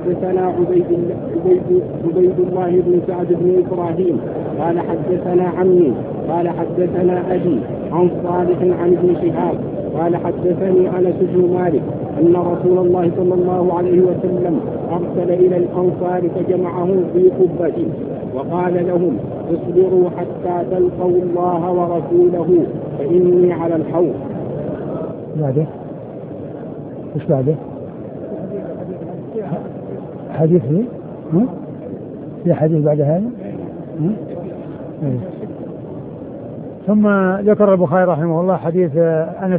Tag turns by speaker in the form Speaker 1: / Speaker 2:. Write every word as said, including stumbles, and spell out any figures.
Speaker 1: حدثنا عبيد عبيد عبيد الله بن سعد بن إبراهيم قال حدثنا عمي قال حدثنا أبي عن صالح عن ابن شهاب قال حدثني أنس بن مالك أن رسول الله صلى الله عليه وسلم أرسل إلى الأنصار فجمعهم في قبة وقال لهم اصبروا حتى تلقوا الله ورسوله فإني على الحوض.
Speaker 2: بعده ايش بعده؟ حديث في حديث بعد هذا. ثم ذكر البخاري رحمه الله حديث أنس